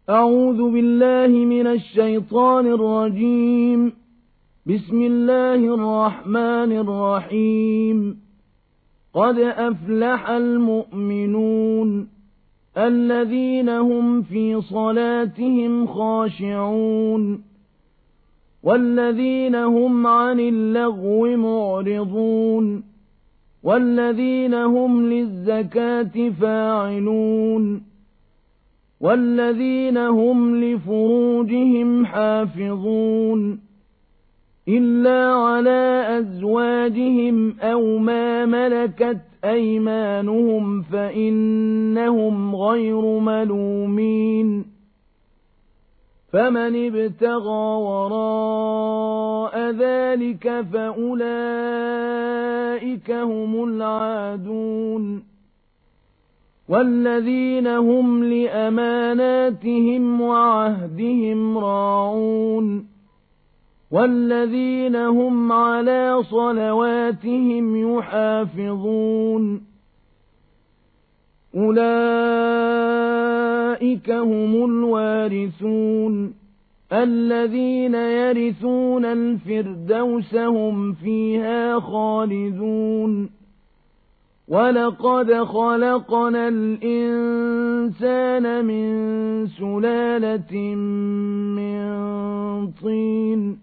أعوذ بالله من الشيطان الرجيم. بسم الله الرحمن الرحيم. قد أفلح المؤمنون الذين هم في صلاتهم خاشعون والذين هم عن اللغو معرضون والذين هم للزكاة فاعلون والذين هم لفروجهم حافظون إلا على أزواجهم أو ما ملكت أيمانهم فإنهم غير ملومين فمن ابتغى وراء ذلك فأولئك هم العادون والذين هم لأماناتهم وعهدهم راعون والذين هم على صلواتهم يحافظون أولئك هم الوارثون الذين يرثون الفردوس هم فيها خالدون ولقد خلقنا الإنسان من سلالة من طين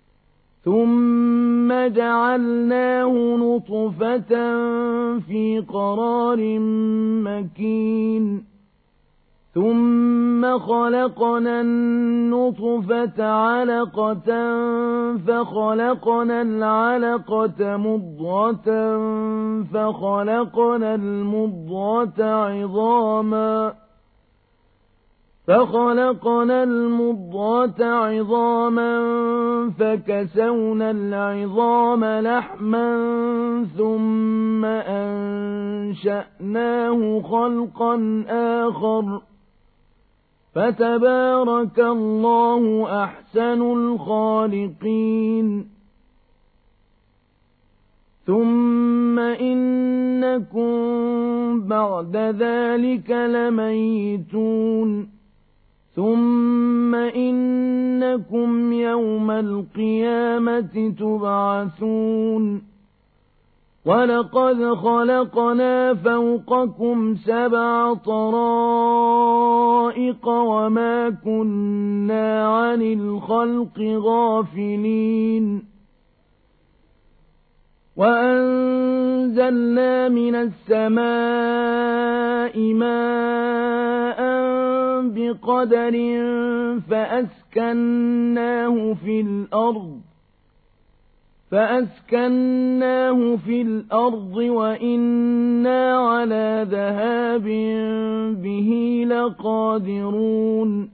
ثم جعلناه نطفة في قرار مكين ثم خلقنا النطفة علقة فخلقنا العلقة مضغة فخلقنا المضغة عظاما فكسونا العظام لحما ثم أنشأناه خلقا آخر فتبارك الله أحسن الخالقين ثم إنكم بعد ذلك لميتون ثم إنكم يوم القيامة تبعثون ولقد خلقنا فوقكم 7 طرائق وما كنا عن الخلق غافلين وأنزلنا من السماء ماء بقدر فأسكناه في الأرض وإنا على ذهاب به لقادرون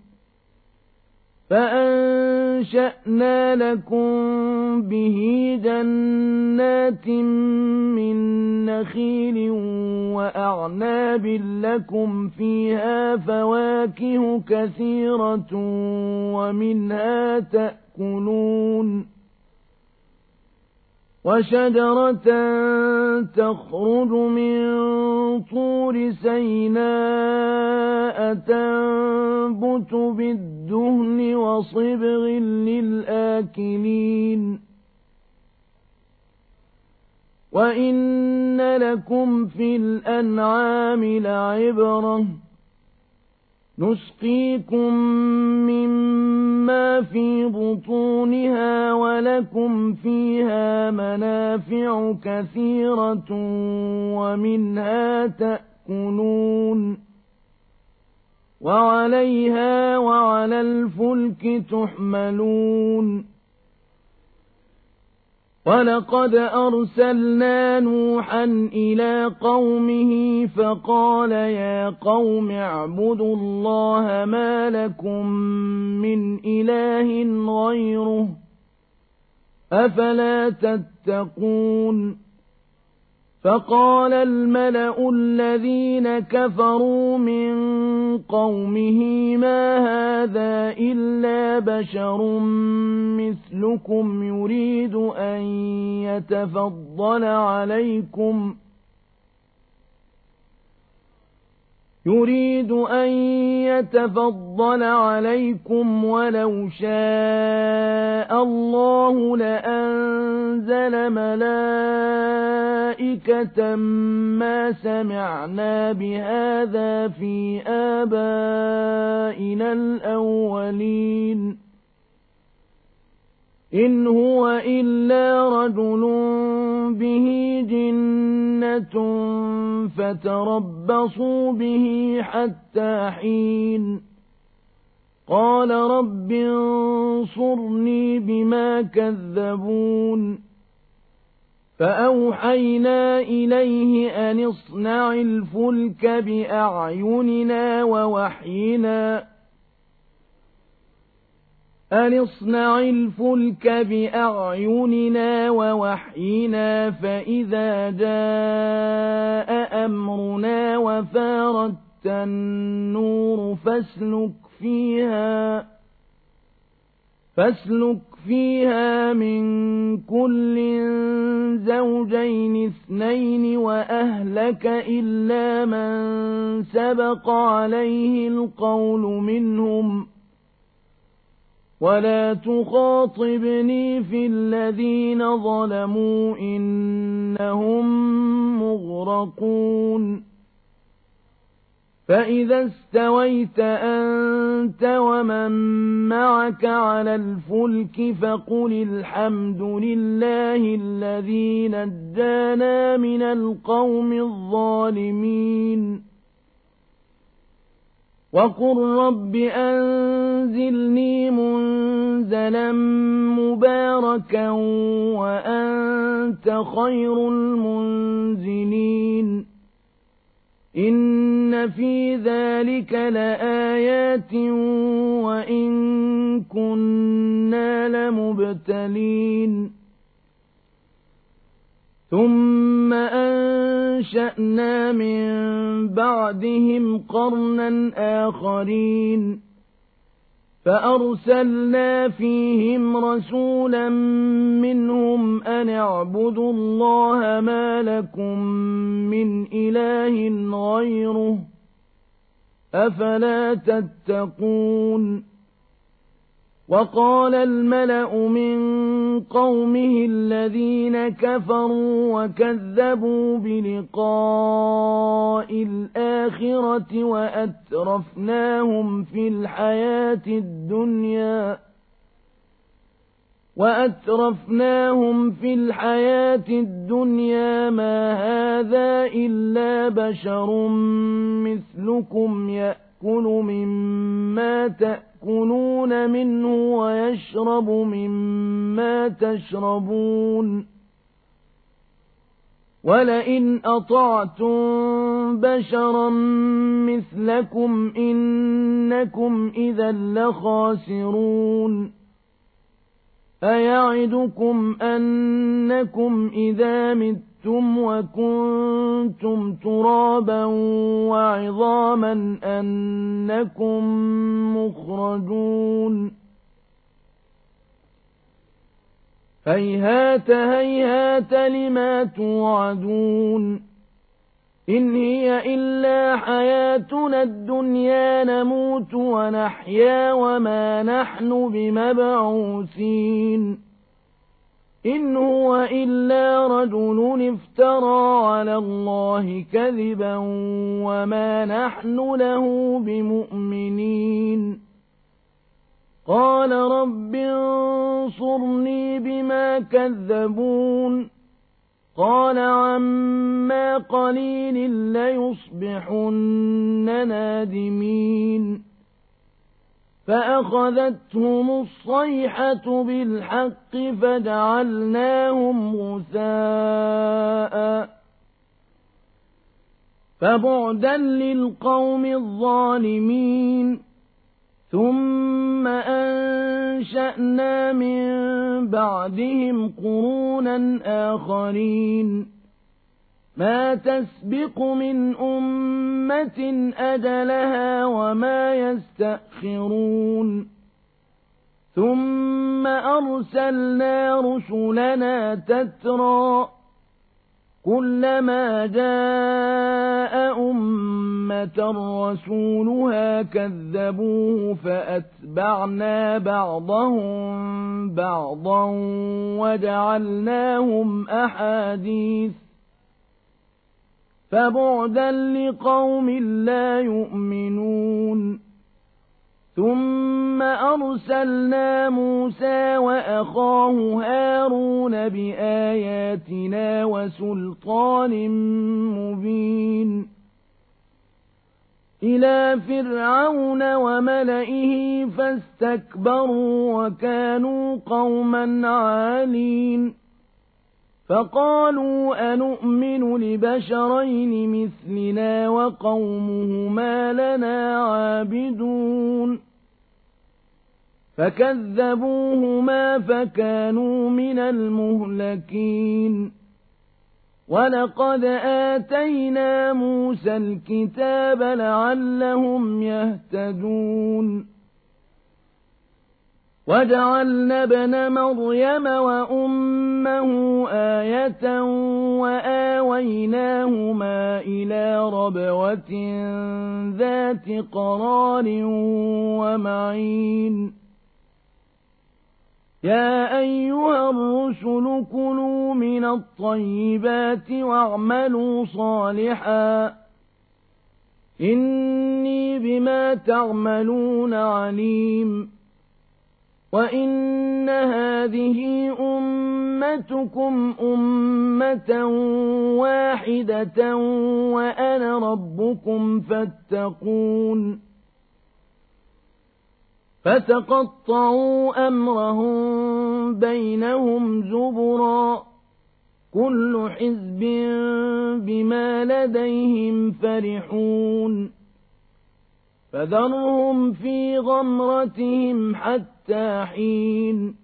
فأنشأنا لكم به جنات من نخيل وأعناب لكم فيها فواكه كثيرة ومنها تأكلون وشجرة تخرج من طور سيناء تنبت بالدهن وصبغ للآكلين وإن لكم في الأنعام لعبرة نسقيكم مما في بطونها ولكم فيها منافع كثيرة ومنها تأكلون وعليها وعلى الفلك تحملون ولقد أرسلنا نوحا إلى قومه فقال يا قوم اعبدوا الله ما لكم من إله غيره أفلا تتقون فقال الملأ الذين كفروا من قومه ما هذا إلا بشر مثلكم يريد أن يتفضل عليكم يريد أن يتفضل عليكم ولو شاء الله لأنزل ملائكة ما سمعنا بهذا في آبائنا الأولين إن هو إلا رجل به جنة فتربصوا به حتى حين قال رب انصرني بما كذبون فأوحينا إليه أن اصنع الفلك بأعيننا ووحينا فإذا جاء أمرنا وفارت النور فاسلك فيها من كل زوجين اثنين وأهلك إلا من سبق عليه القول منهم ولا تخاطبني في الذين ظلموا إنهم مغرقون فإذا استويت أنت ومن معك على الفلك فقل الحمد لله الذي نجانا من القوم الظالمين وقل رب أنزلني منزلا مباركا وأنت خير المنزلين إن في ذلك لآيات وإن كنا لمبتلين ثم أنشأنا من بعدهم قرنا آخرين فأرسلنا فيهم رسولا منهم أن اعبدوا الله ما لكم من إله غيره أفلا تتقون وقال الملأ من قومه الذين كفروا وكذبوا بلقاء الآخرة وأترفناهم في الحياة الدنيا ما هذا إلا بشر مثلكم يأكل مما تأكلون منه ويشرب مما تشربون ولئن أطعتم بشرا مثلكم إنكم إذا لخاسرون أيعدكم أنكم إذا متم وكنتم ترابا وعظاما أنكم مخرجون هيهات هيهات لما توعدون إن هي إلا حياتنا الدنيا نموت ونحيا وما نحن بمبعوثين إن هو إلا رجل افترى على الله كذبا وما نحن له بمؤمنين قال رب انصرني بما كذبون قال عما قليل ليصبحن نادمين فأخذتهم الصيحة بالحق فجعلناهم غثاء فبعدا للقوم الظالمين ثم أنشأنا من بعدهم قرونا آخرين ما تسبق من أمة أجلها وما يستأخرون ثم أرسلنا رسلنا تترى كلما جاء أمة رسولها كذبوه فأتبعنا بعضهم بعضا وجعلناهم أحاديث فبعدا لقوم لا يؤمنون ثم أرسلنا موسى وأخاه هارون بآياتنا وسلطان مبين إلى فرعون وملئه فاستكبروا وكانوا قوما عالين فقالوا أنؤمن لبشرين مثلنا وقومهما لنا عابدون فكذبوهما فكانوا من المهلكين ولقد آتينا موسى الكتاب لعلهم يهتدون وجعلنا ابن مريم وأمه آية وآويناهما إلى ربوة ذات قرار ومعين يا أيها الرسل كلوا من الطيبات واعملوا صالحا إني بما تعملون عليم وإن هذه أمتكم أمة واحدة وأنا ربكم فاتقون فتقطعوا أمرهم بينهم زبرا كل حزب بما لديهم فرحون فذرهم في غمرتهم حتى حين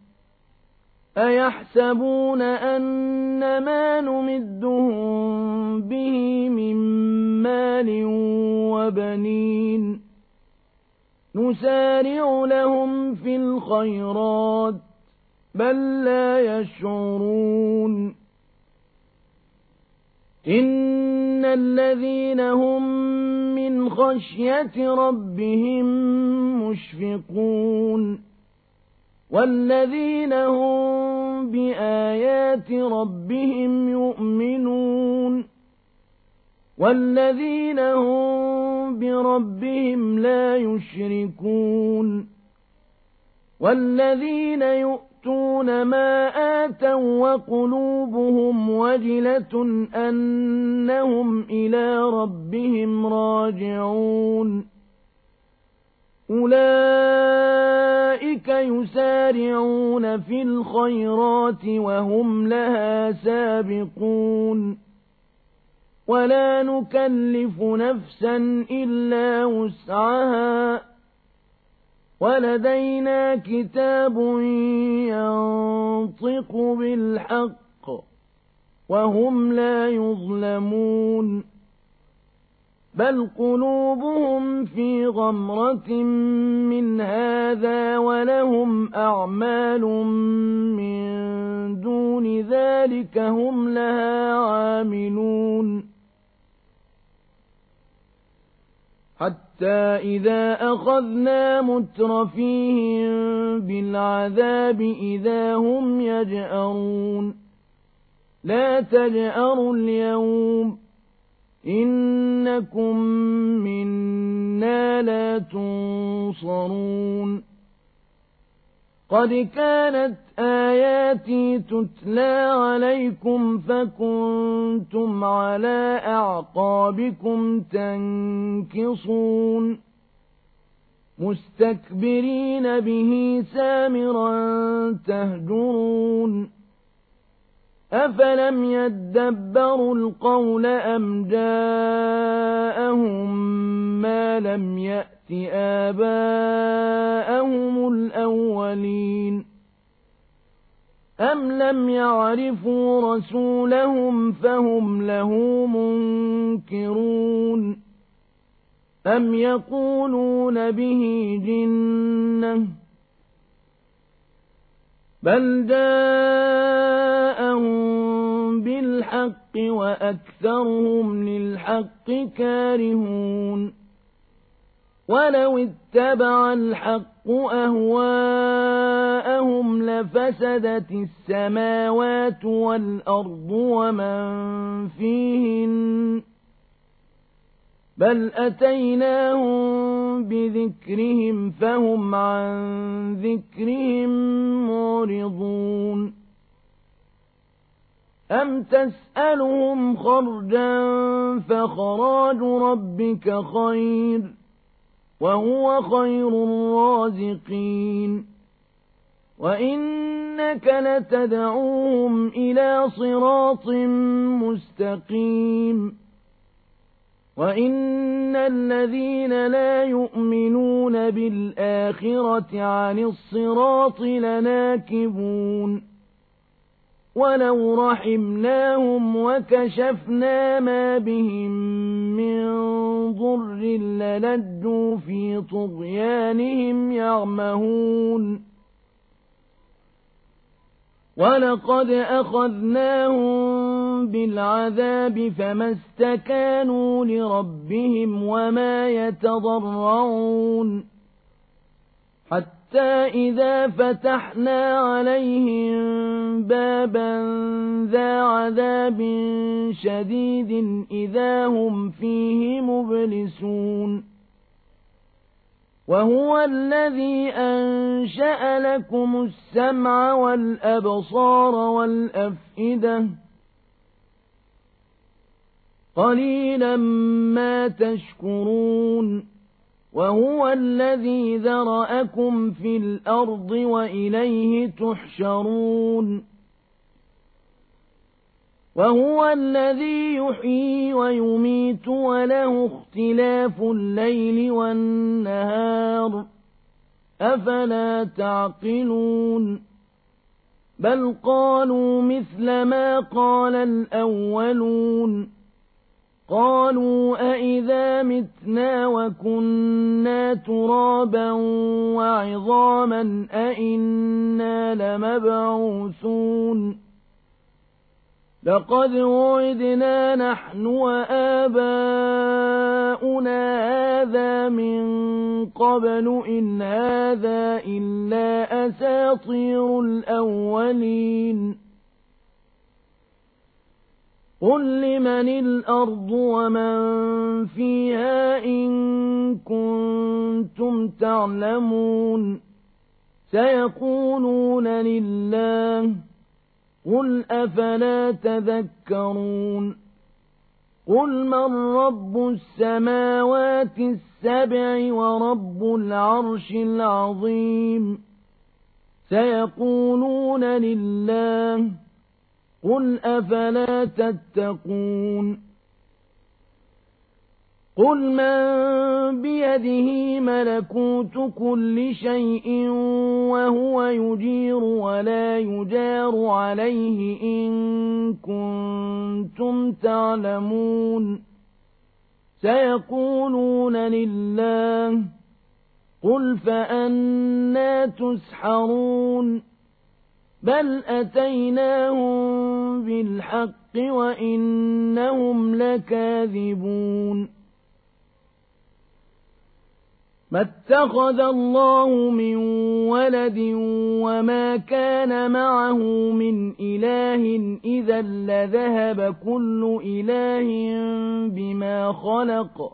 أيحسبون أن ما نمدهم به من مال وبنين نسارع لهم في الخيرات بل لا يشعرون إن الذين هم من خشية ربهم مشفقون والذين هم بآيات ربهم يؤمنون والذين هم بربهم لا يشركون والذين يؤتون ما آتوا وقلوبهم وجلة أنهم إلى ربهم راجعون أولئك يسارعون في الخيرات وهم لها سابقون ولا نكلف نفسا إلا وسعها ولدينا كتاب ينطق بالحق وهم لا يظلمون بل قلوبهم في غمرة من هذا ولهم أعمال من دون ذلك هم لها عاملون حتى إذا أخذنا مترفيهم بالعذاب إذا هم يجأرون لا تجأروا اليوم إنكم منا لا تنصرون قد كانت آياتي تتلى عليكم فكنتم على أعقابكم تنكصون مستكبرين به سامرا تهجرون أفلم يدبروا القول أم جاءهم ما لم يأت آباءهم الأولين أم لم يعرفوا رسولهم فهم له منكرون أم يقولون به جنة بل جاءهم بالحق وأكثرهم للحق كارهون ولو اتبع الحق أهواءهم لفسدت السماوات والأرض ومن فيهن بل أتيناهم بذكرهم فهم عن ذكرهم معرضون أم تسألهم خرجا فخراج ربك خير وهو خير الرازقين وإنك لتدعوهم إلى صراط مستقيم وإن الذين لا يؤمنون بالآخرة عن الصراط لناكبون ولو رحمناهم وكشفنا ما بهم من ضر للجوا في طغيانهم يعمهون ولقد أخذناهم بالعذاب فما استكانوا لربهم وما يتضرعون حتى إذا فتحنا عليهم بابا ذا عذاب شديد إذا هم فيه مبلسون وهو الذي أنشأ لكم السمع والأبصار والأفئدة قليلا ما تشكرون وهو الذي ذرأكم في الأرض وإليه تحشرون وهو الذي يحيي ويميت وله اختلاف الليل والنهار أفلا تعقلون بل قالوا مثل ما قال الأولون قالوا أئذا متنا وكنا ترابا وعظاما أئنا لمبعوثون لقد وعدنا نحن وآباؤنا هذا من قبل إن هذا إلا أساطير الأولين قل لمن الأرض ومن فيها إن كنتم تعلمون سيقولون لله قل أفلا تذكرون قل من رب السماوات السبع ورب العرش العظيم سيقولون لله قل أفلا تتقون قل من بيده ملكوت كل شيء وهو يجير ولا يجار عليه إن كنتم تعلمون سيقولون لله قل فأنى تسحرون بل أتيناهم بالحق وإنهم لكاذبون ما اتخذ الله من ولد وما كان معه من إله إذا لذهب كل إله بما خلق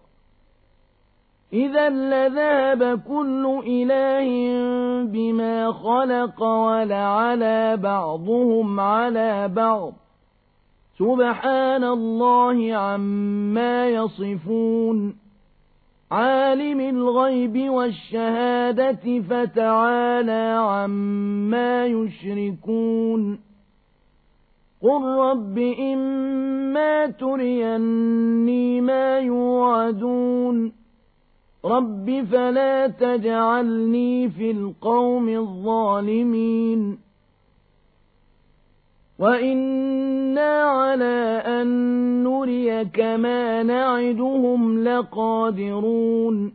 ولعلى بعضهم على بعض سبحان الله عما يصفون عالم الغيب والشهادة فتعالى عما يشركون قل رب إما تريني ما يوعدون رب فلا تجعلني في القوم الظالمين وإنا على أن نريك ما نعدهم لقادرون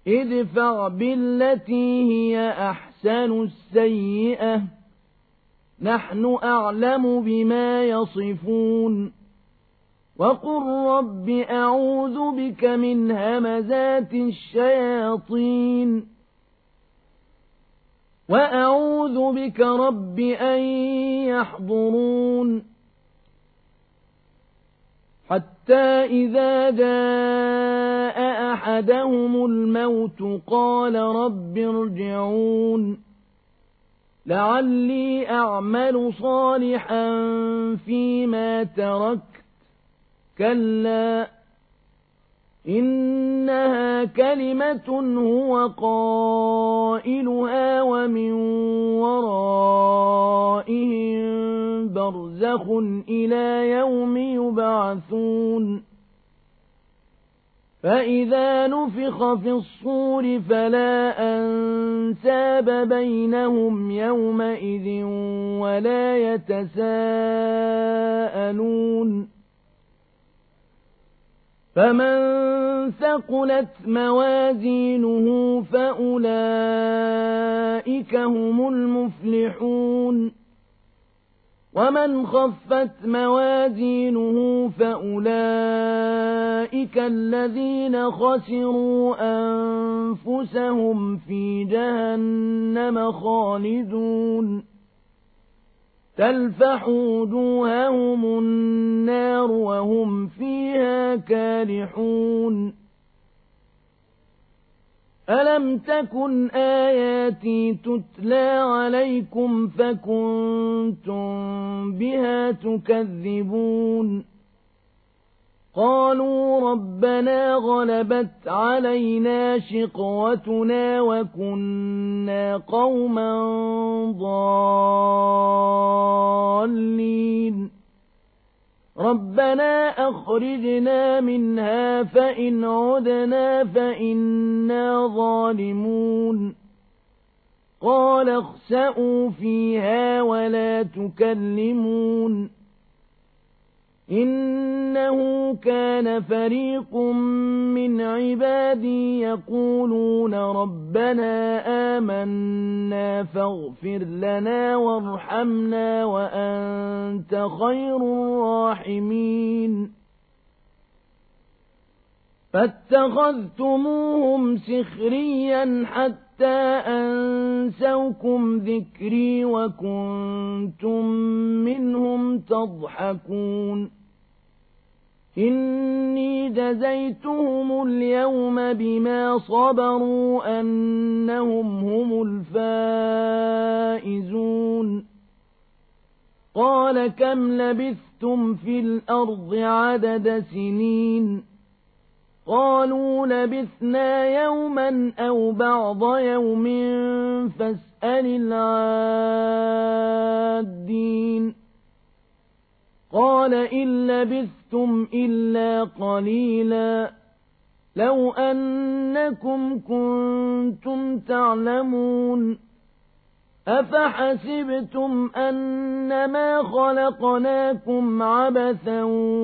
ادفع بالتي هي أحسن السيئة نحن أعلم بما يصفون وقل رب أعوذ بك من همزات الشياطين وأعوذ بك رب أن يحضرون حتى إذا جاء أحدهم الموت قال رب ارجعون لعلي أعمل صالحا فيما تركت كلا إنها كلمة هو قائلها ومن ورائهم برزخ إلى يوم يبعثون فإذا نفخ في الصور فلا أنساب بينهم يومئذ ولا يتساءلون فمن ثقلت موازينه فأولئك هم المفلحون ومن خفت موازينه فأولئك الذين خسروا أنفسهم في جهنم خالدون تلفح وجوههم النار وهم فيها كالحون ألم تكن آياتي تتلى عليكم فكنتم بها تكذبون قالوا ربنا غلبت علينا شقوتنا وكنا قوما ضالين ربنا أخرجنا منها فإن عدنا فإنا ظالمون قال اخسئوا فيها ولا تكلمون إنه كان فريق من عبادي يقولون ربنا آمنا فاغفر لنا وارحمنا وأنت خير الراحمين فاتخذتموهم سخريا حتى أنسوكم ذكري وكنتم منهم تضحكون إني جزيتهم اليوم بما صبروا أنهم هم الفائزون قال كم لبثتم في الأرض عدد سنين قالوا لبثنا يوما أو بعض يوم فاسأل العادين قال إن لبثتم إلا قليلا لو أنكم كنتم تعلمون أفحسبتم أنما خلقناكم عبثا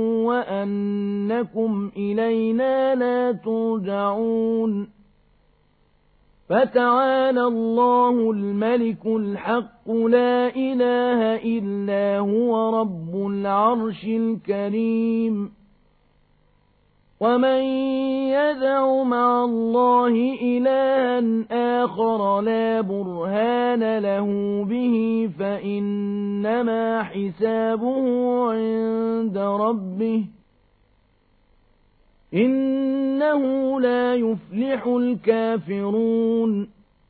وأنكم إلينا لا ترجعون فتعالى الله الملك الحق لا إله إلا هو رب العرش الكريم ومن يدع مع الله إلها آخر لا برهان له به فإنما حسابه عند ربه إنه لا يفلح الكافرون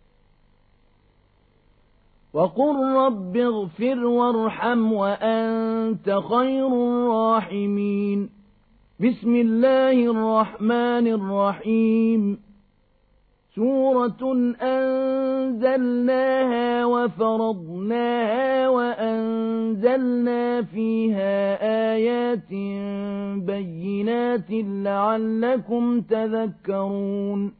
وقل رب اغفر وارحم وأنت خير الراحمين بسم الله الرحمن الرحيم سورة أنزلناها وفرضناها وأنزلنا فيها آيات بينات لعلكم تذكرون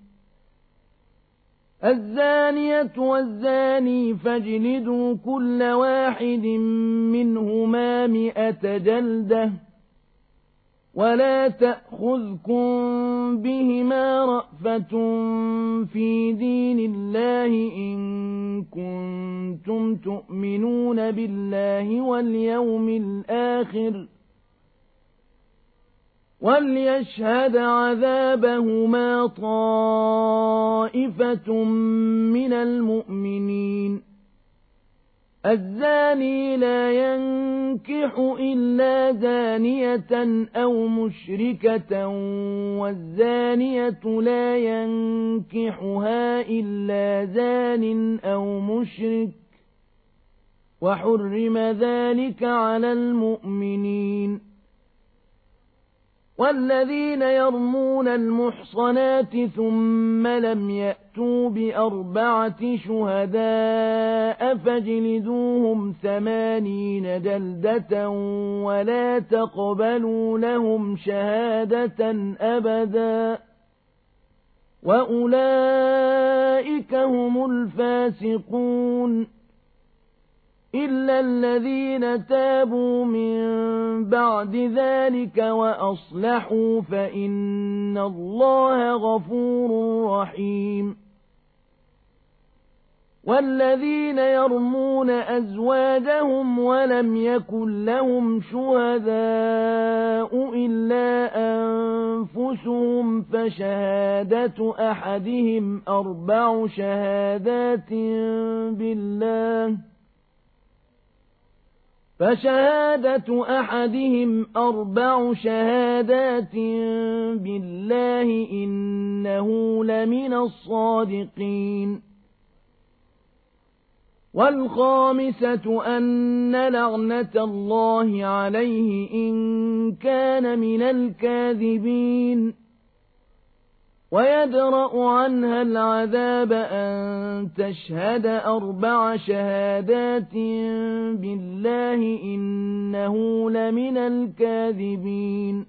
الزانية والزاني فاجلدوا كل واحد منهما 100 جلدة ولا تأخذكم بهما رأفة في دين الله إن كنتم تؤمنون بالله واليوم الآخر وليشهد عذابهما طائفة من المؤمنين الزاني لا ينكح إلا زانية أو مشركة والزانية لا ينكحها إلا زان أو مشرك وحرم ذلك على المؤمنين والذين يرمون المحصنات ثم لم يأتوا بأربعة شهداء فاجلدوهم 80 جلدة ولا تقبلوا لهم شهادة أبدا وأولئك هم الفاسقون إلا الذين تابوا من بعد ذلك وأصلحوا فإن الله غفور رحيم والذين يرمون أزواجهم ولم يكن لهم شهداء إلا أنفسهم فشهادة أحدهم 4 شهادات بالله إنه لمن الصادقين والخامسة أن لعنة الله عليه إن كان من الكاذبين ويدرأ عنها العذاب أن تشهد 4 شهادات بالله إنه لمن الكاذبين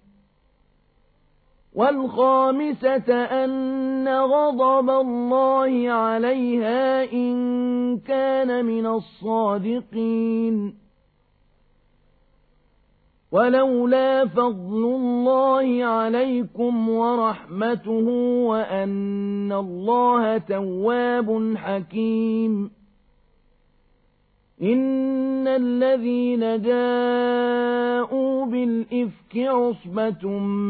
والخامسة أن غضب الله عليها إن كان من الصادقين ولولا فضل الله عليكم ورحمته وأن الله تواب حكيم إن الذين جاءوا بالإفك عصبة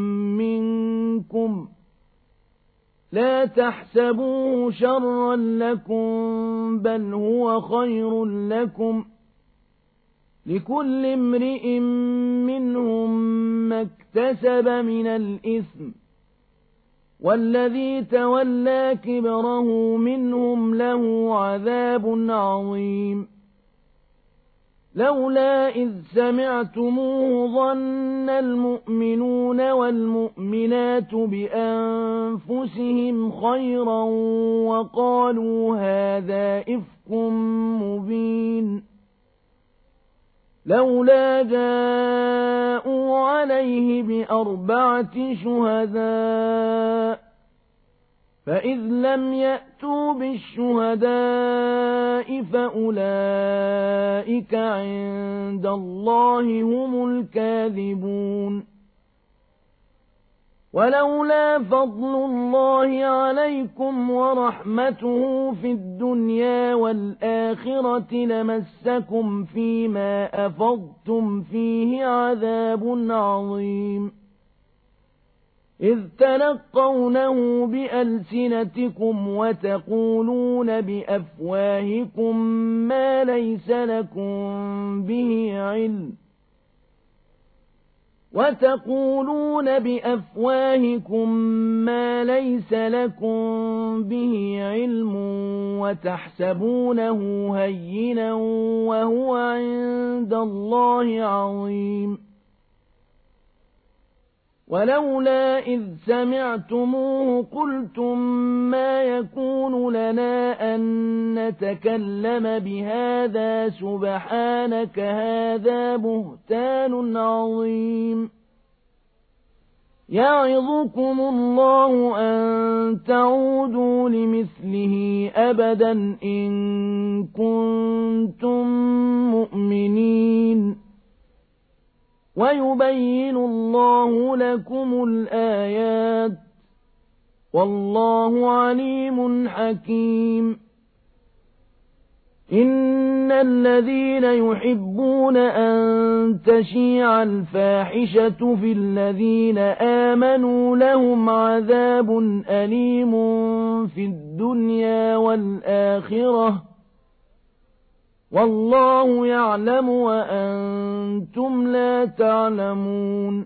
منكم لا تحسبوه شرا لكم بل هو خير لكم لكل امرئ منهم ما اكتسب من الإثم والذي تولى كبره منهم له عذاب عظيم لولا إذ سمعتموه ظن المؤمنون والمؤمنات بأنفسهم خيرا وقالوا هذا إفك مبين لولا جاءوا عليه ب4 شهداء فإذ لم يأتوا بالشهداء فأولئك عند الله هم الكاذبون ولولا فضل الله عليكم ورحمته في الدنيا والآخرة لمسكم فيما أفضتم فيه عذاب عظيم إذ تلقونه بألسنتكم وتقولون بأفواهكم ما ليس لكم به علم وتحسبونه هينا وهو عند الله عظيم ولولا إذ سمعتموه قلتم ما يكون لنا أن نتكلم بهذا سبحانك هذا بهتان عظيم يعظكم الله أن تعودوا لمثله أبدا إن كنتم مؤمنين ويبين الله لكم الآيات والله عليم حكيم إن الذين يحبون أن تشيع الفاحشة في الذين آمنوا لهم عذاب أليم في الدنيا والآخرة والله يعلم وأنتم لا تعلمون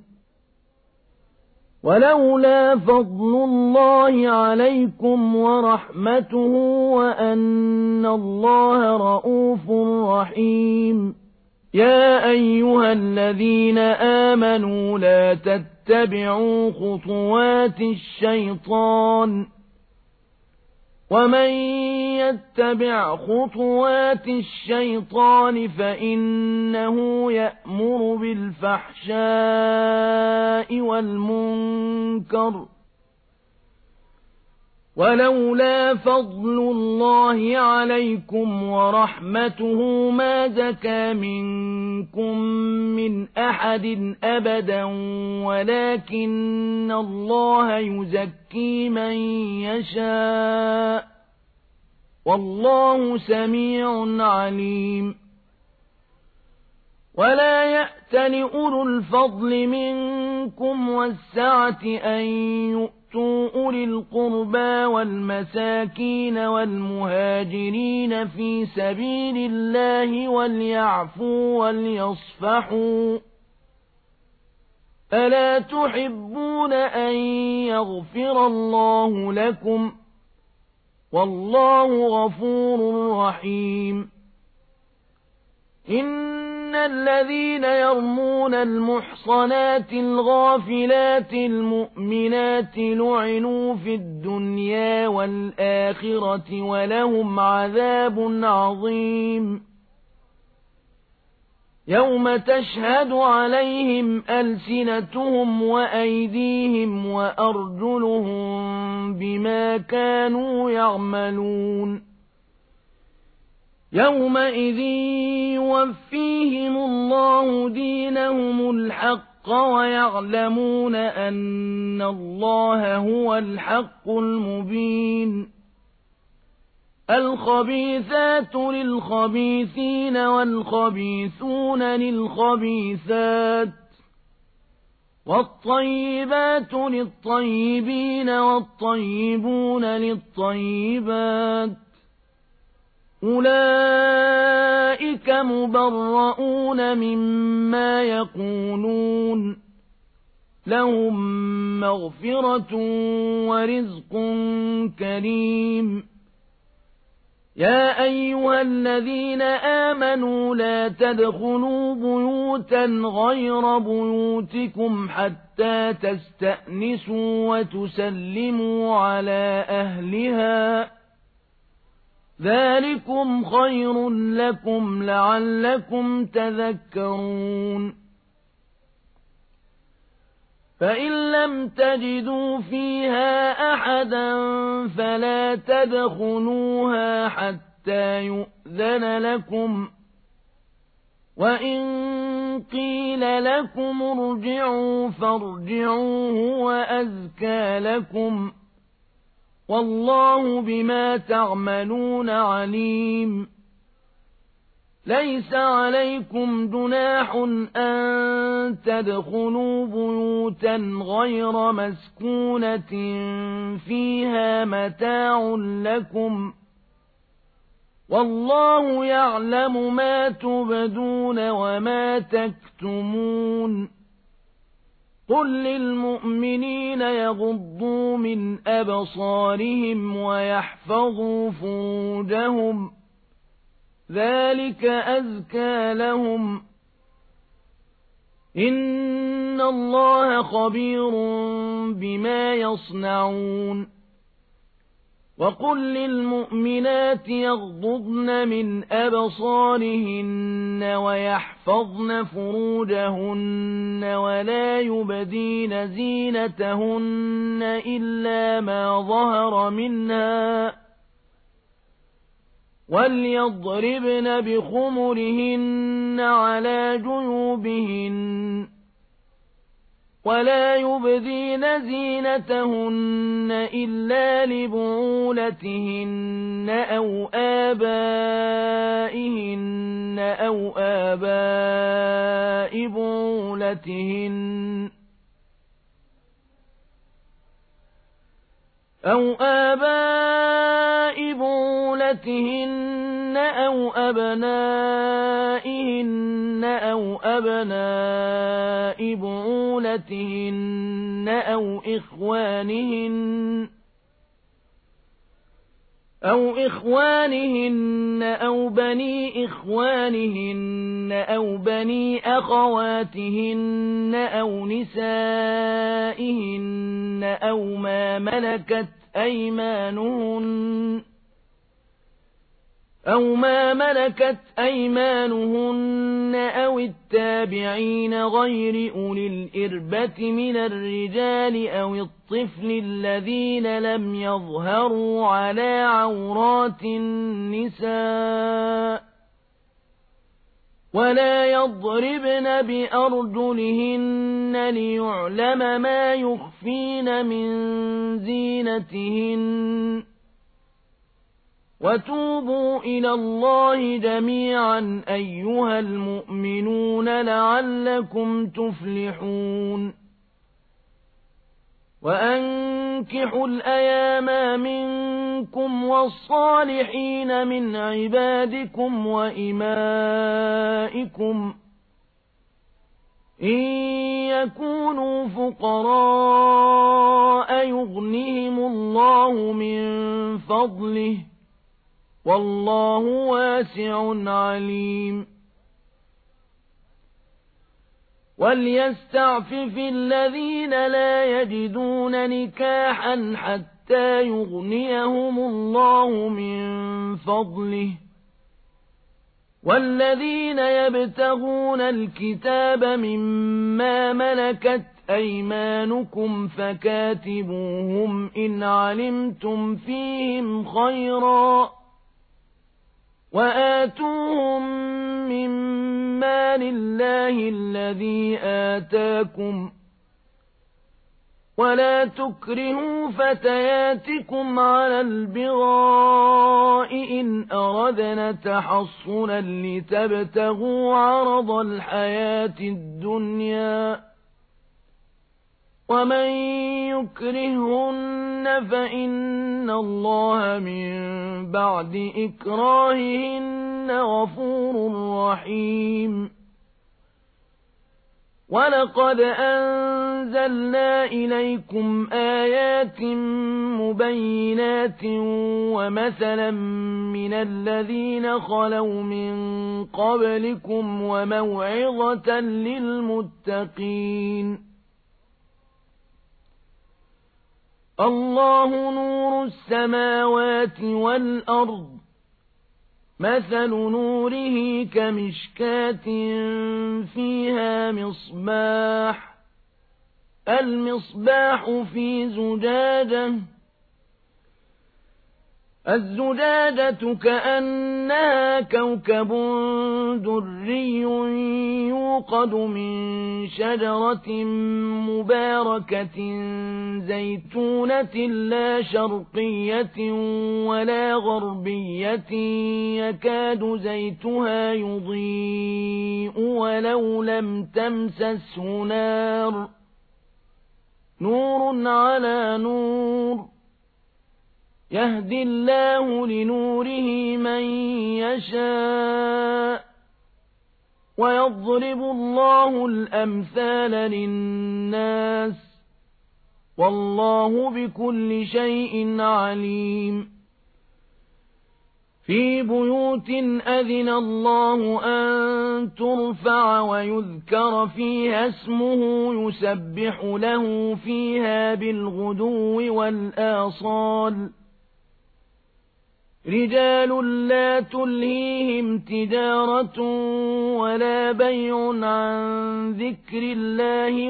ولولا فضل الله عليكم ورحمته وأن الله رءوف رحيم يا أيها الذين آمنوا لا تتبعوا خطوات الشيطان ومن يتبع خطوات الشيطان فإنه يأمر بالفحشاء والمنكر ولولا فضل الله عليكم ورحمته ما زكى منكم من أحد أبدا ولكن الله يزكي من يشاء والله سميع عليم ولا يأتل أولو الفضل منكم والسعة أن يؤتوا أولي القربى والمساكين والمهاجرين في سبيل الله وليعفوا وليصفحوا ألا تحبون أن يغفر الله لكم والله غفور رحيم إن الذين يرمون المحصنات الغافلات المؤمنات لعنوا في الدنيا والآخرة ولهم عذاب عظيم يوم تشهد عليهم ألسنتهم وأيديهم وأرجلهم بما كانوا يعملون يومئذ يوفيهم الله دينهم الحق ويعلمون أن الله هو الحق المبين الخبيثات للخبيثين والخبيثون للخبيثات والطيبات للطيبين والطيبون للطيبات أولئك مبرؤون مما يقولون لهم مغفرة ورزق كريم يا أيها الذين آمنوا لا تدخلوا بيوتا غير بيوتكم حتى تستأنسوا وتسلموا على أهلها ذلكم خير لكم لعلكم تذكرون فإن لم تجدوا فيها أحدا فلا تدخلوها حتى يؤذن لكم وإن قيل لكم ارجعوا فارجعوا هو أزكى لكم والله بما تعملون عليم ليس عليكم جناح أن تدخلوا بيوتا غير مسكونة فيها متاع لكم والله يعلم ما تبدون وما تكتمون قل للمؤمنين يغضوا من أبصارهم ويحفظوا فروجهم ذلك أزكى لهم إن الله خبير بما يصنعون وقل للمؤمنات يغضضن من أبصارهن ويحفظن فروجهن ولا يبدين زينتهن إلا ما ظهر منها وليضربن بخمرهن على جيوبهن ولا يبدين زينتهن إلا لبعولتهن أو آبائهن أو آباء بعولتهن أو أبنائهن أو أبناء بعولتهن أو إخوانهن أو بني إخوانهن أو بني أخواتهن أو نسائهن أو ما ملكت أيمانهن أو التابعين غير أولي الإربة من الرجال أو الطفل الذين لم يظهروا على عورات النساء ولا يضربن بأرجلهن ليعلم ما يخفين من زينتهن وتوبوا إلى الله جميعا أيها المؤمنون لعلكم تفلحون وأنكحوا الأيام منكم والصالحين من عبادكم وإمائكم إن يكونوا فقراء يغنهم الله من فضله والله واسع عليم وليستعفف الذين لا يجدون نكاحا حتى يغنيهم الله من فضله والذين يبتغون الكتاب مما ملكت أيمانكم فكاتبوهم إن علمتم فيهم خيرا وآتوهم مما لله الذي آتاكم ولا تكرهوا فتياتكم على البغاء إن أردنا تحصنا لتبتغوا عرض الحياة الدنيا ومن يكرهن فإن الله من بعد إكراههن غفور رحيم ولقد أنزلنا إليكم آيات مبينات ومثلا من الذين خلوا من قبلكم وموعظة للمتقين الله نور السماوات والأرض مثل نوره كمشكاة فيها مصباح المصباح في زجاجة الزجاجة كأنها كوكب دري يوقد من شجرة مباركة زيتونة لا شرقية ولا غربية يكاد زيتها يضيء ولو لم تمسسه نار نور على نور يهدي الله لنوره من يشاء ويضرب الله الأمثال للناس والله بكل شيء عليم في بيوت أذن الله أن ترفع ويذكر فيها اسمه يسبح له فيها بالغدو والآصال رجال لا تلهيهم تجارة ولا بيع عن ذكر الله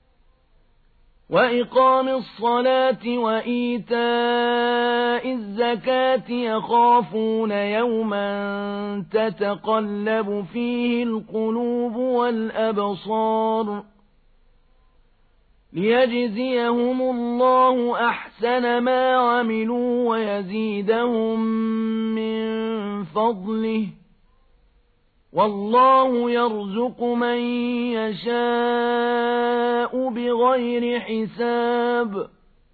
وإقام الصلاة وإيتاء الزكاة الزَّكَاةِ يَخَافُونَ يَوْمًا تَتَقَلَّبُ فِيهِ الْقُلُوبُ وَالْأَبْصَارُ لِيَجْزِيَهُمُ اللَّهُ أَحْسَنَ مَا عَمِلُوا وَيَزِيدَهُم مِّن فَضْلِهِ وَاللَّهُ يَرْزُقُ مَن يَشَاءُ بِغَيْرِ حِسَابٍ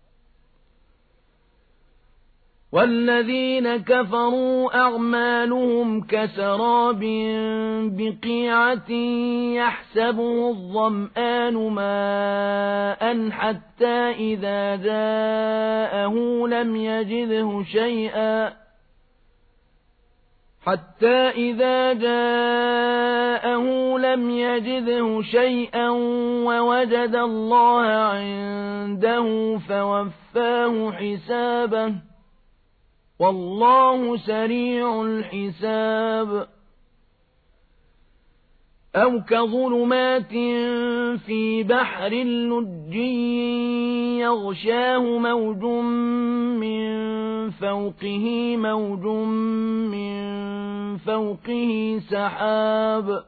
وَالَّذِينَ كَفَرُوا أَعْمَالُهُمْ كَسَرَابٍ بِقِيعَةٍ يَحْسَبُهُ الظَّمْآنُ مَاءً حَتَّى إِذَا جَاءَهُ لَمْ يَجِدْهُ شَيْئًا وَوَجَدَ اللَّهَ عِندَهُ فَوَفَّاهُ حِسَابَهُ وَاللَّهُ سَرِيعُ الْحِسَابِ أَوْ كَظُلُمَاتٍ فِي بَحْرٍ لُجِّيٍّ يَغْشَاهُ مَوْجٌ مِّن فَوْقِهِ مَوْجٌ مِّن فَوْقِهِ سَحَابٌ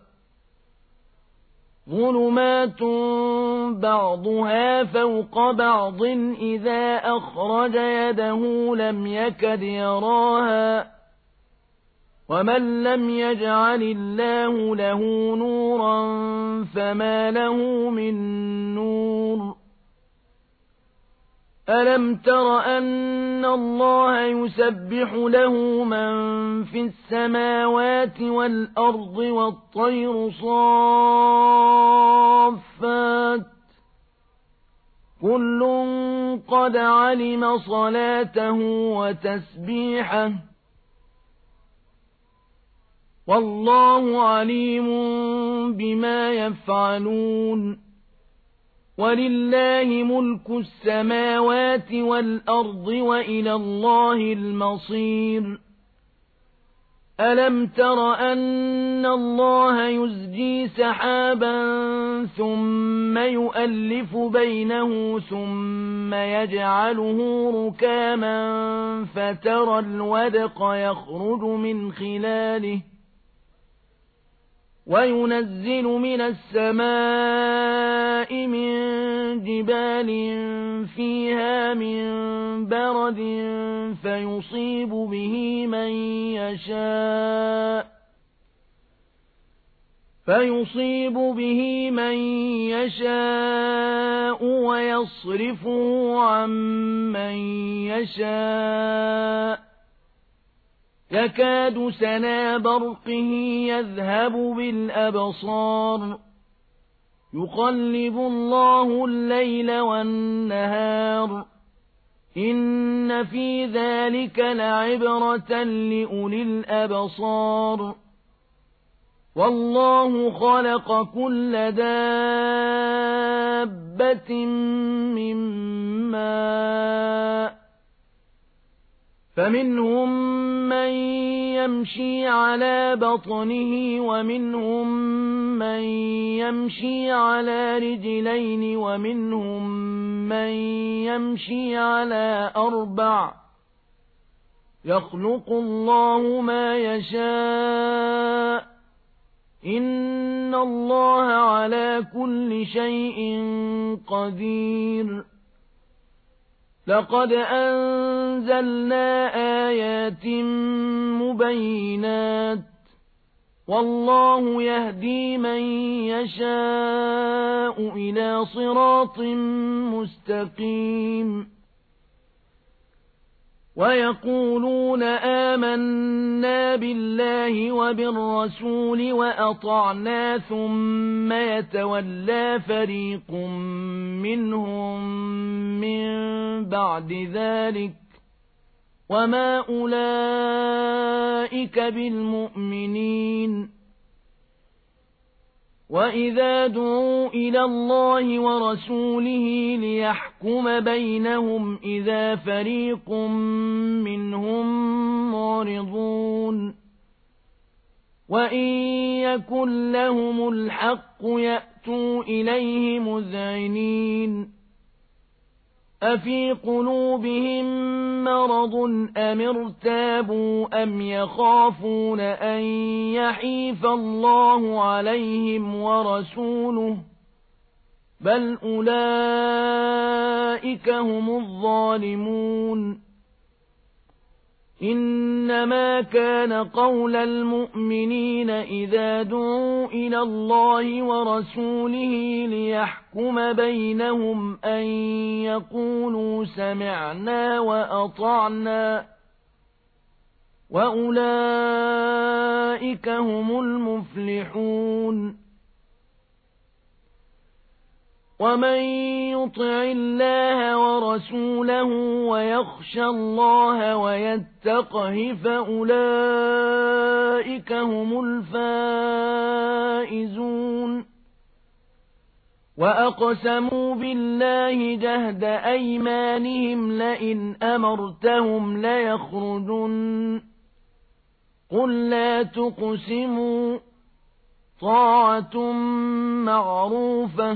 ظُلُمَاتٌ بَعْضُهَا فَوْقَ بَعْضٍ إِذَا أَخْرَجَ يَدَهُ لَمْ يَكَدْ يَرَاهَا وَمَن لَّمْ يَجْعَلِ اللَّهُ لَهُ نُورًا فَمَا لَهُ مِن نُّورٍ أَلَمْ تَرَ أَنَّ اللَّهَ يُسَبِّحُ لَهُ مَن فِي السَّمَاوَاتِ وَالْأَرْضِ وَالطَّيْرُ صَافَّاتٍ كُلٌّ قَدْ عَلِمَ صَلَاتَهُ وَتَسْبِيحَهُ وَاللَّهُ عَلِيمٌ بِمَا يَفْعَلُونَ وَلِلَّهِ مُلْكُ السَّمَاوَاتِ وَالْأَرْضِ وَإِلَى اللَّهِ الْمَصِيرُ أَلَمْ تَرَ أَنَّ اللَّهَ يُزْجِي سَحَابًا ثُمَّ يُؤَلِّفُ بَيْنَهُ ثُمَّ يَجْعَلُهُ رُكَامًا فَتَرَى الْوَدْقَ يَخْرُجُ مِنْ خِلَالِهِ وَيُنَزِّلُ مِنَ السَّمَاءِ مِن جِبَالٍ فِيهَا مِن بَرَدٍ فَيُصِيبُ بِهِ مَن يَشَاءُ وَيَصْرِفُهُ عَن مَّن يَشَاءُ يَكَادُ سَنَا بَرْقِهِ يَذْهَبُ بِالْأَبْصَارِ يُقَلِّبُ اللَّهُ اللَّيْلَ وَالنَّهَارَ إِنَّ فِي ذَلِكَ لَعِبْرَةً لِأُولِي الْأَبْصَارِ وَاللَّهُ خَلَقَ كُلَّ دَابَّةٍ مِّن مَّاءٍ فَمِنْهُم مَّن يَمْشِي عَلَى بَطْنِهِ وَمِنْهُم مَّن يَمْشِي عَلَى رِجْلَيْنِ وَمِنْهُم مَّن يَمْشِي عَلَى أَرْبَعٍ يَخْلُقُ اللَّهُ مَا يَشَاءُ إِنَّ اللَّهَ عَلَى كُلِّ شَيْءٍ قَدِيرٌ لَقَدْ أَنزَلْنَا آيَاتٍ مُبَيِّنَاتٍ وَاللَّهُ يَهْدِي مَن يَشَاءُ إِلَى صِرَاطٍ مُّسْتَقِيمٍ وَيَقُولُونَ آمَنَّا بِاللَّهِ وَبِالرَّسُولِ وَأَطَعْنَا ثُمَّ يَتَوَلَّىٰ فَرِيقٌ مِّنْهُم مِّن بَعْدِ ذَٰلِكَ وَمَا أُولَٰئِكَ بِالْمُؤْمِنِينَ وَإِذَا دُعُوا إِلَى اللَّهِ وَرَسُولِهِ لِيَحْكُمَ بَيْنَهُمْ إِذَا فَرِيقٌ مِّنْهُم مُّعْرِضُونَ وَإِن يَكُن لَّهُمُ الْحَقُّ يَأْتُوا إِلَيْهِ مُذْعِنِينَ أفي قلوبهم مرض أم ارتابوا أم يخافون أن يحيف الله عليهم ورسوله بل أولئك هم الظالمون إنما كان قول المؤمنين إذا دعوا إلى الله ورسوله ليحكم بينهم أن يقولوا سمعنا وأطعنا وأولئك هم المفلحون ومن يطع الله ورسوله ويخشى الله ويتقه فأولئك هم الفائزون وأقسموا بالله جهد أيمانهم لئن أمرتهم ليخرجن قل لا تقسموا طاعة معروفة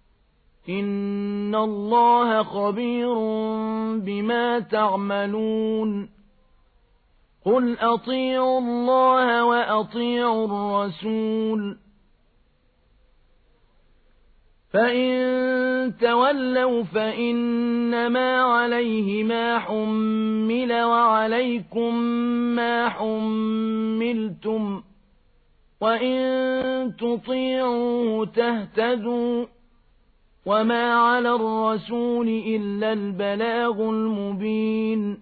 إن الله خبير بما تعملون قل أطيعوا الله وأطيعوا الرسول فإن تولوا فإنما عليه ما حمل وعليكم ما حملتم وإن تطيعوه تهتدوا وما على الرسول إلا البلاغ المبين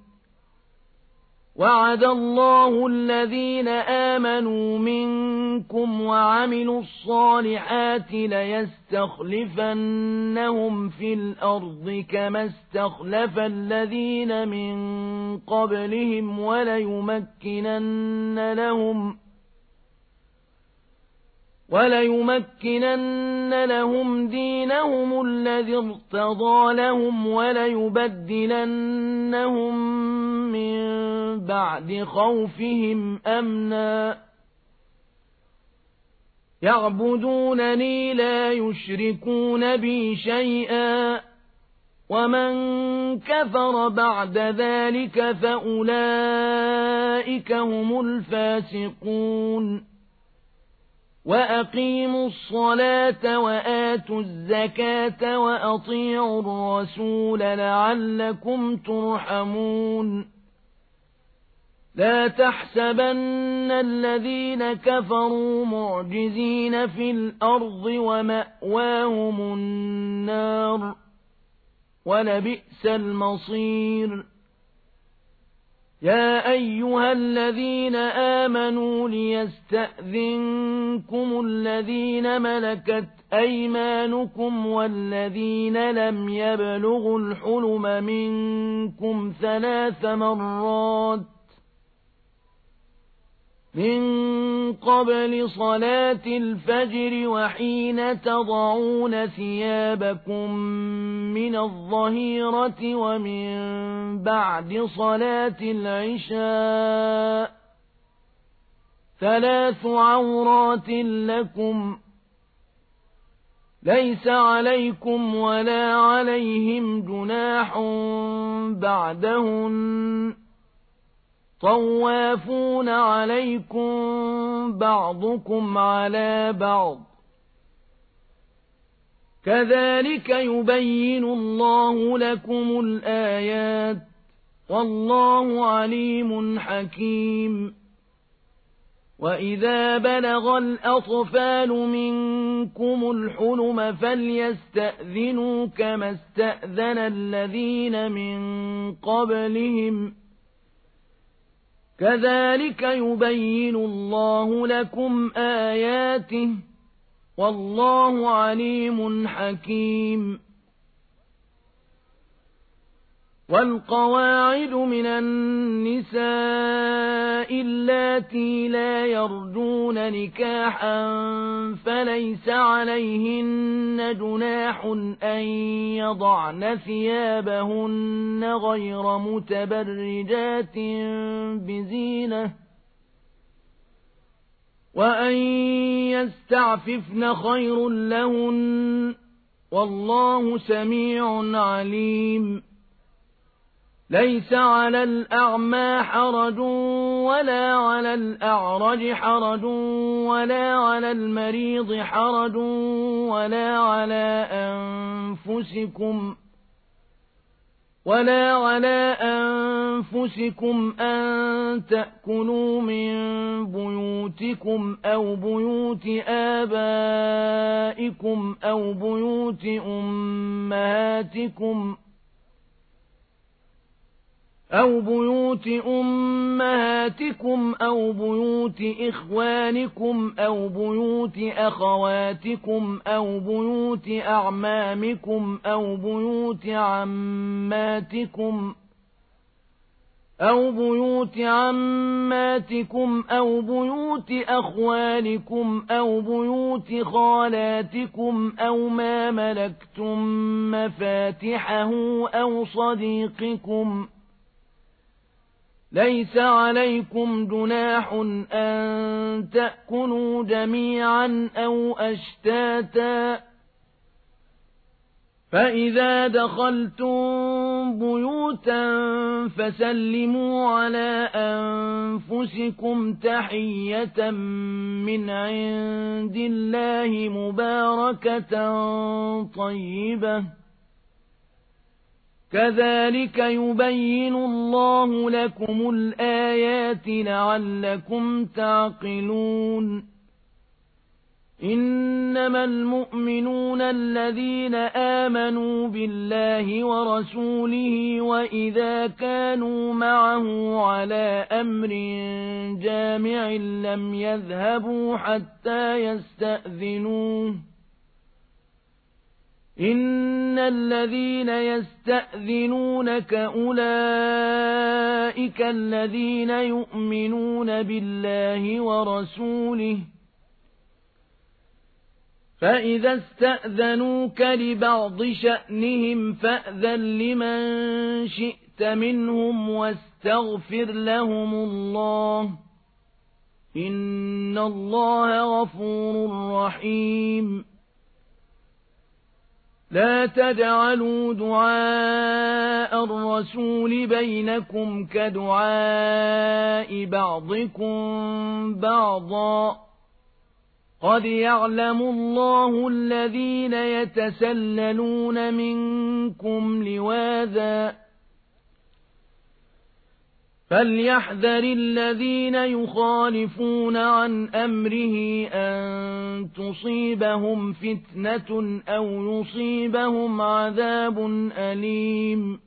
وعد الله الذين آمنوا منكم وعملوا الصالحات ليستخلفنهم في الأرض كما استخلف الذين من قبلهم وليمكنن لهم دينهم الذي ارتضى لهم وليبدلنهم من بعد خوفهم أمنا يعبدونني لا يشركون بي شيئا ومن كفر بعد ذلك فأولئك هم الفاسقون وأقيموا الصلاة وآتوا الزكاة وأطيعوا الرسول لعلكم ترحمون لا تحسبن الذين كفروا معجزين في الأرض ومأواهم النار ولبئس المصير يا أيها الذين آمنوا ليستأذنكم الذين ملكت أيمانكم والذين لم يبلغوا الحلم منكم 3 مرات من قبل صلاة الفجر وحين تضعون ثيابكم من الظهيرة ومن بعد صلاة العشاء 3 عورات لكم ليس عليكم ولا عليهم جناح بعدهن طوافون عليكم بعضكم على بعض كذلك يبين الله لكم الآيات والله عليم حكيم وإذا بلغ الأطفال منكم الحلم فليستأذنوا كما استأذن الذين من قبلهم كذلك يبين الله لكم آياته والله عليم حكيم والقواعد من النساء اللاتي لا يرجون نكاحا فليس عليهن جناح أن يضعن ثيابهن غير متبرجات بزينة وأن يستعففن خير لهن والله سميع عليم ليس على الأعمى حرج ولا على الأعرج حرج ولا على المريض حرج ولا على أنفسكم أن تأكلوا من بيوتكم أو بيوت آبائكم أو بيوت أمهاتكم أو بيوت إخوانكم أو بيوت أخواتكم أو بيوت أعمامكم أو بيوت عماتكم أو بيوت أخوالكم أو بيوت خالاتكم أو ما ملكتم مفاتحه أو صديقكم. ليس عليكم جناح أن تأكلوا جميعا أو أشتاتا، فإذا دخلتم بيوتا فسلموا على أنفسكم تحية من عند الله مباركة طيبة، كذلك يبين الله لكم الآيات لعلكم تعقلون. إنما المؤمنون الذين آمنوا بالله ورسوله وإذا كانوا معه على أمر جامع لم يذهبوا حتى يستأذنوه. إن الذين يستأذنونك أولئك الذين يؤمنون بالله ورسوله، فإذا استأذنوك لبعض شأنهم فأذن لمن شئت منهم واستغفر لهم الله، إن الله غفور رحيم. لا تجعلوا دعاء الرسول بينكم كدعاء بعضكم بعضا، قد يعلم الله الذين يتسللون منكم لواذا، فليحذر الذين يخالفون عن أمره أن تصيبهم فتنة أو يصيبهم عذاب أليم.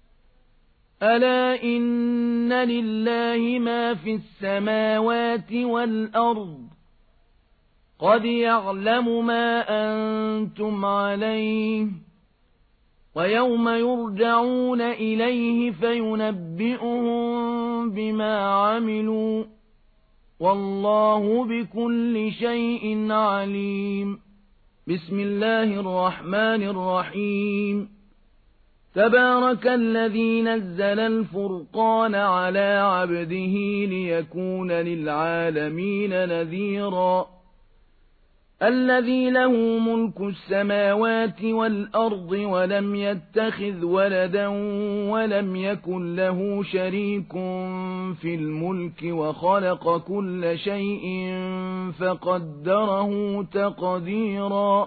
ألا إن لله ما في السماوات والأرض، قد يعلم ما أنتم عليه، ويوم يرجعون إليه فينبئهم بما عملوا، والله بكل شيء عليم. بسم الله الرحمن الرحيم. تبارك الذي نزل الفرقان على عبده ليكون للعالمين نذيرا، الذي له ملك السماوات والأرض ولم يتخذ ولدا ولم يكن له شريك في الملك وخلق كل شيء فقدره تقديرا.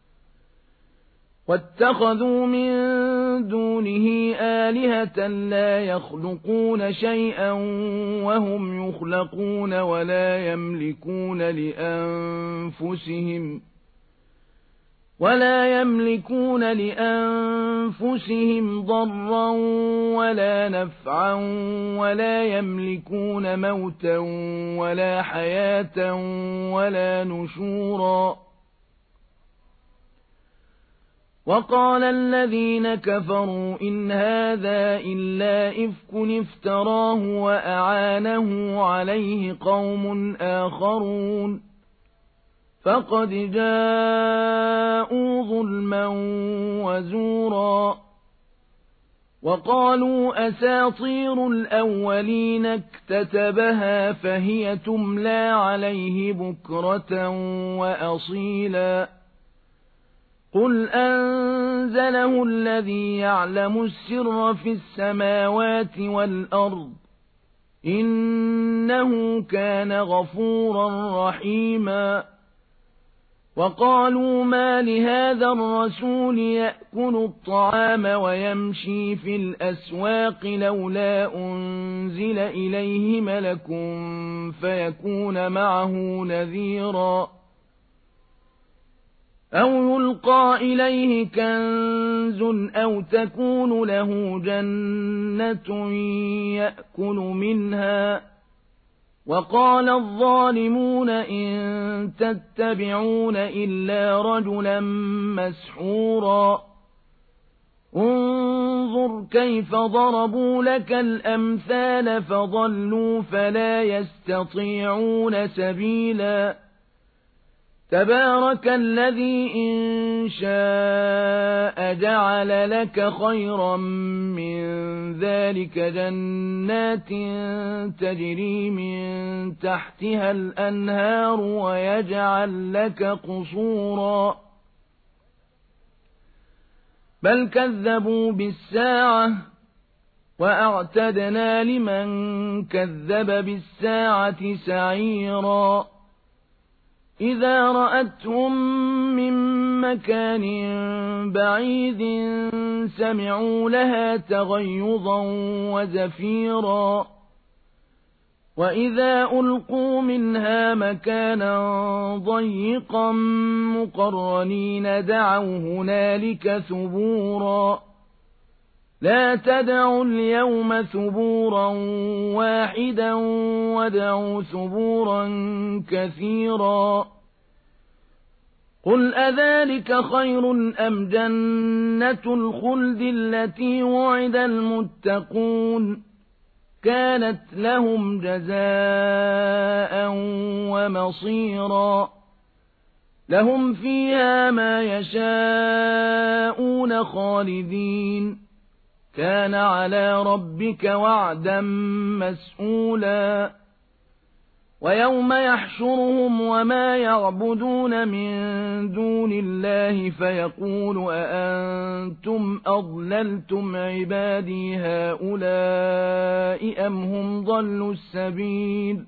واتخذوا من دونه آلهة لا يخلقون شيئا وهم يخلقون ولا يملكون لأنفسهم ضرا ولا نفعا ولا يملكون موتا ولا حياة ولا نشورا. وقال الذين كفروا إن هذا إلا إفك افتراه وأعانه عليه قوم آخرون، فقد جاءوا ظلما وزورا. وقالوا أساطير الأولين اكتتبها فهي تملى عليه بكرة وأصيلا. قُلْ أَنزَلَهُ الَّذِي يَعْلَمُ السِّرَّ فِي السَّمَاوَاتِ وَالْأَرْضِ إِنَّهُ كَانَ غَفُورًا رَّحِيمًا وَقَالُوا مَا لِهَذَا الرَّسُولِ يَأْكُلُ الطَّعَامَ وَيَمْشِي فِي الْأَسْوَاقِ لَوْلَا أُنزِلَ إِلَيْهِ مَلَكٌ فَيَكُونَ مَعَهُ نَذِيرًا أَوْ يُلْقَىٰ إِلَيْهِ كَنزٌ أَوْ تَكُونُ لَهُ جَنَّةٌ يَأْكُلُ مِنْهَا وَقَالَ الظَّالِمُونَ إِن تَتَّبِعُونَ إِلَّا رَجُلًا مَّسْحُورًا انظُرْ كَيْفَ ضَرَبُوا لَكَ الْأَمْثَالَ فَضَلُّوا فَلَا يَسْتَطِيعُونَ سَبِيلًا تَبَارَكَ الَّذِي إِن شَاءَ جَعَلَ لَكَ خَيْرًا مِّن ذَلِكَ جَنَّاتٍ تَجْرِي مِن تَحْتِهَا الْأَنْهَارُ وَيَجْعَل لَّكَ قُصُورًا بَلْ كَذَّبُوا بِالسَّاعَةِ وَأَعْتَدْنَا لِمَن كَذَّبَ بِالسَّاعَةِ سَعِيرًا إِذَا رَأَتْهُم مِّن مَّكَانٍ بَعِيدٍ سَمِعُوا لَهَا تَغَيُّظًا وَزَفِيرًا وَإِذَا أُلْقُوا مِنْهَا مَكَانًا ضَيِّقًا مُّقَرَّنِينَ دَعَوْا هُنَالِكَ ثُبُورًا لَا تَدْعُوا الْيَوْمَ ثُبُورًا وَاحِدًا وَادْعُوا ثُبُورًا كَثِيرًا قُلْ أَذَٰلِكَ خَيْرٌ أَمْ جَنَّةُ الْخُلْدِ الَّتِي وُعِدَ الْمُتَّقُونَ كَانَتْ لَهُمْ جَزَاءً وَمَصِيرًا لَهُمْ فِيهَا مَا يَشَاءُونَ خَالِدِينَ كَانَ عَلَىٰ رَبِّكَ وَعْدًا مَّسْئُولًا وَيَوْمَ يَحْشُرُهُمْ وَمَا يَعْبُدُونَ مِن دُونِ اللَّهِ فَيَقُولُ أَأَنتُمْ أَضْلَلْتُمْ عِبَادِي هَٰؤُلَاءِ أَمْ هُمْ ضَلُّوا السَّبِيلَ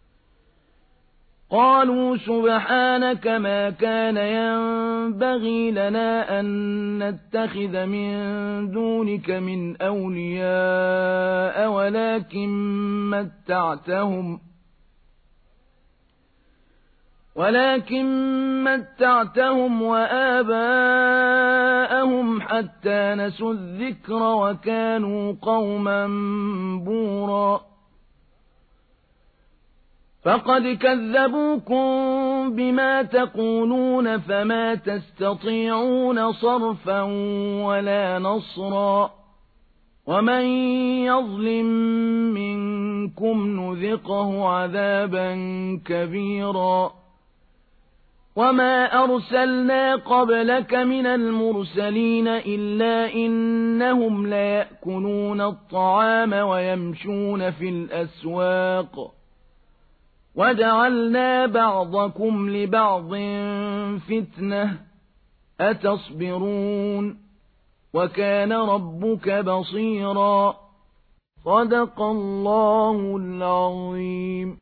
قَالُوا سُبْحَانَكَ مَا كَانَ يَنبَغِي لَنَا أَن نَّتَّخِذَ مِن دُونِكَ مِنْ أَوْلِيَاءَ وَلَٰكِن مَّتَّعْتَهُمْ وَآبَاءَهُمْ حَتَّىٰ نَسُوا الذِّكْرَ وَكَانُوا قَوْمًا بُورًا فَقَدْ كَذَّبُوكُم بِمَا تَقُولُونَ فَمَا تَسْتَطِيعُونَ صَرْفًا وَلَا نَصْرًا وَمَن يَظْلِم مِّنكُمْ نُذِقْهُ عَذَابًا كَبِيرًا وَمَا أَرْسَلْنَا قَبْلَكَ مِنَ الْمُرْسَلِينَ إِلَّا إِنَّهُمْ لَيَأْكُلُونَ الطَّعَامَ وَيَمْشُونَ فِي الْأَسْوَاقِ وَجَعَلْنَا بَعْضَكُمْ لِبَعْضٍ فِتْنَةً أَتَصْبِرُونَ وَكَانَ رَبُّكَ بَصِيرًا صدق الله العظيم.